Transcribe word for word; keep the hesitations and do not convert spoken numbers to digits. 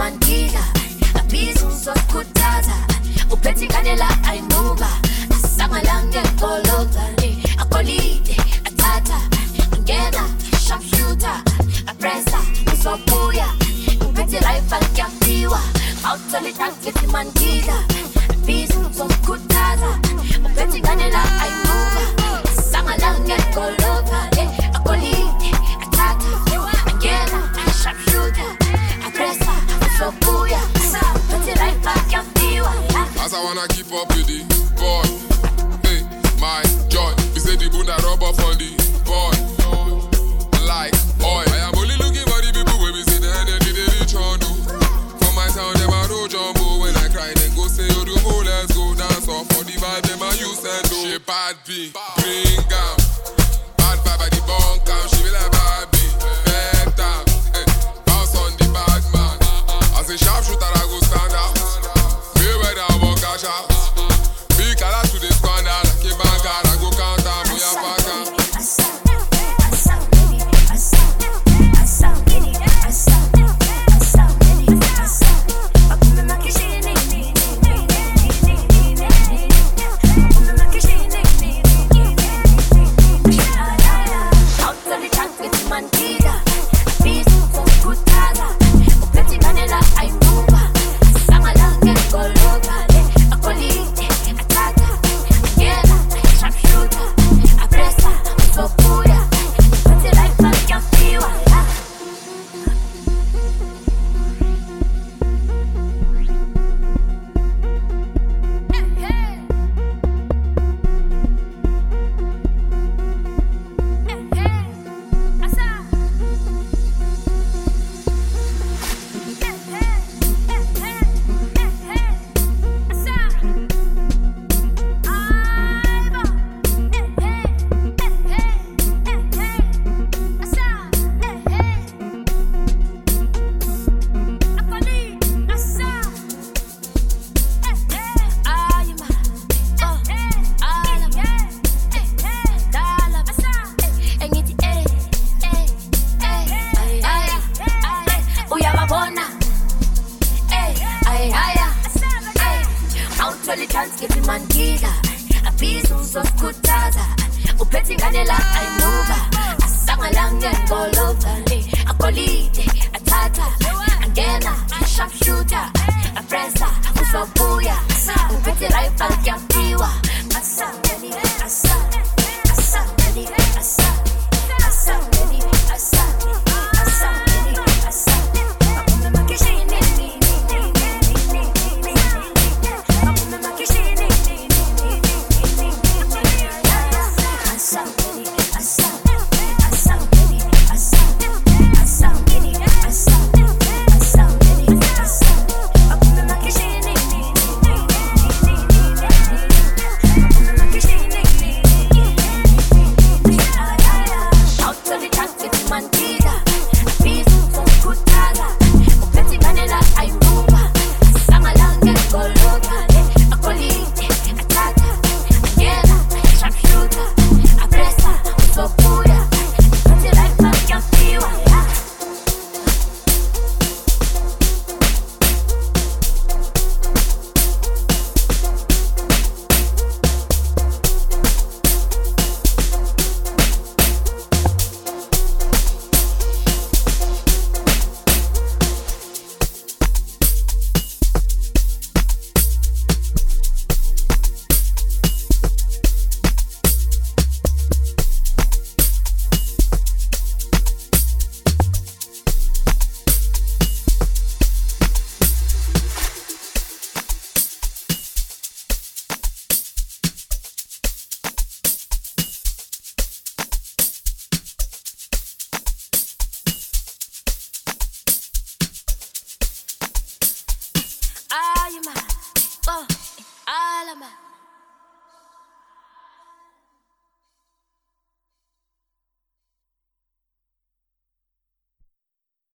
mangiga abizo sokhuthaza uphethe ingane la ayinuka asangalange goloka akolide athatha ngena sharpshooter apressa uzobuya uphethe rifle kyaphiwa awuthole target mangiga abizo sokhuthaza uphethe ingane la ayinuka asangalange goloka akolide athatha ngena sharpshooter apressa uzobuya uphethe rifle kyaphiwa. As I wanna keep up with the boy, hey, my joy. We say the bunda rub off on the boy, like oil. I am only looking for the people when we see the energy they reach on do. For my sound, them a roll jumbo. When I cry, then go say, oh, do go, let's go dance off for the vibe. Them a use and do. She bad B, bring am. Bad vibe at the bunk am. She be like bad B, better. Hey, bounce on the bad man. As a sharpshooter, I go stand out. Big color to the squander, like a bank card, I go count down for your partner. Alama,